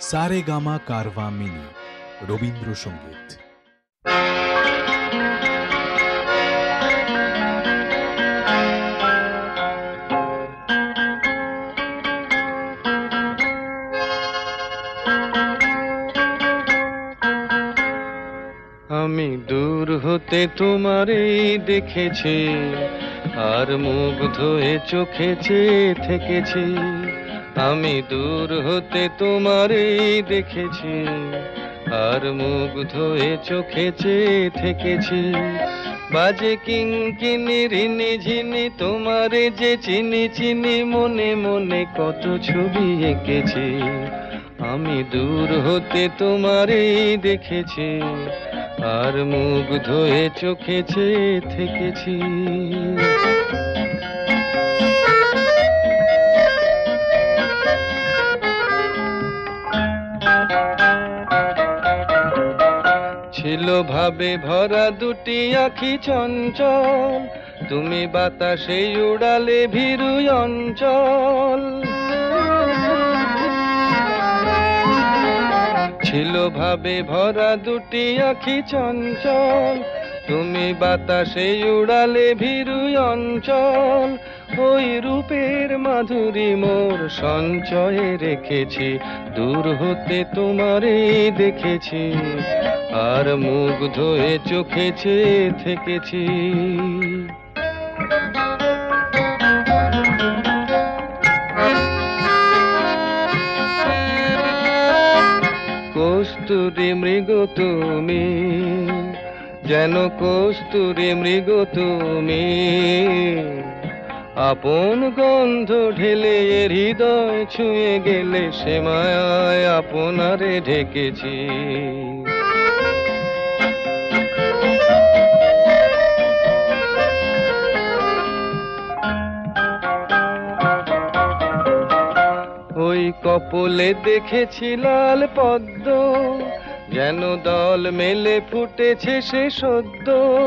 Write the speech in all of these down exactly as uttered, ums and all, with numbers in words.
Saregama Carvaan mini Rabindrasangeet. আমি দূর হতে তোমারই দেখেছি, আর মুগ্ধ হয়ে চোখে চেয়ে থেকেছি। আমি দূর হতে তোমারই দেখেছি, আর মুগ্ধ হয়ে চোখে চেয়ে থেকেছি। বাজে কিঙ্কিনি রিনি ঝিনি তোমারে যে চিনি চিনি, মনে মনে কত ছবি এঁকেছি। আমি দূর হতে তোমারই দেখেছি, আর মুগ্ধ হয়ে চোখে চেয়ে থেকেছি। ছিল ভাবে ভরা দুটি আখি চঞ্চল, তুমি বাতাসে উড়ালে ভীরু অঞ্চল। ছিল ভাবে ভরা দুটি আখি চঞ্চল, তুমি বাতাসে উড়ালে ভীরু অঞ্চল। ওই রূপের মাধুরী মোর সঞ্চয়ে রেখেছি, দূর হতে তোমারে দেখেছি, আর মুগ্ধ হয়ে চোখে চেয়ে থেকেছি। কস্তুরী মৃগ তুমি, যেন কস্তুরী মৃগ তুমি, আপন গন্ধ ঢেলে হৃদয় ছুঁয়ে গেলে, সে মায়ায় আপনারে ঢেকেছি। ওই কপলে দেখেছি লাল পদ্ম, যেন দল মেলে ফুটেছে সে সদ্য।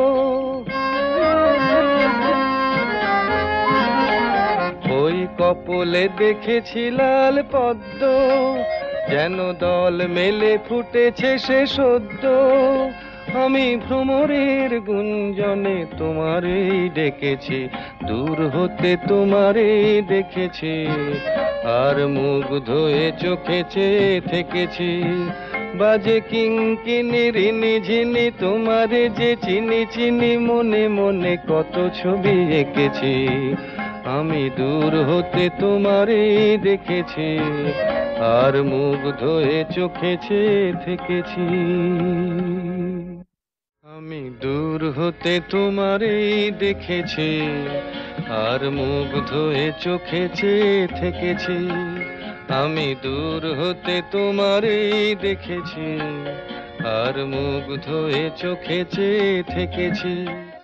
ওই কপলে দেখেছি লাল পদ্ম, যেন দল মেলে ফুটেছে সে সদ্য। আমি ভ্রমরের গুঞ্জনে তোমারেই ডেকেছি, দূর হতে তোমারেই দেখেছি, আর মুগ্ধ হয়ে চোখে চেয়ে থেকেছি। বাজে কিঙ্কিনি রিনি ঝিনি তোমারে যে চিনি চিনি, মনে মনে কত ছবি এঁকেছি। আমি দূর হতে তোমারেই দেখেছি, আর মুগ্ধ হয়ে চোখে চেয়ে থেকেছি। আমি দূর হতে তোমারেই দেখেছি, আর মুগ্ধ হয়ে চোখে চেয়ে থেকেছি। আমি দূর হতে তোমারেই দেখেছি, আর মুগ্ধ হয়ে চোখে চেয়ে থেকেছি।